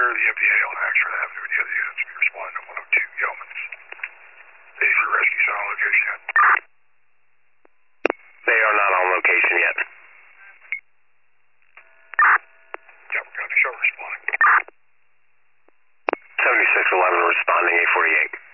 the FDA on Oxford Avenue. The other units be responding to 102 Yeomans. Is your rescue on location yet? They are not on location yet. Chapel County Shuttle responding. 7611 responding, 848.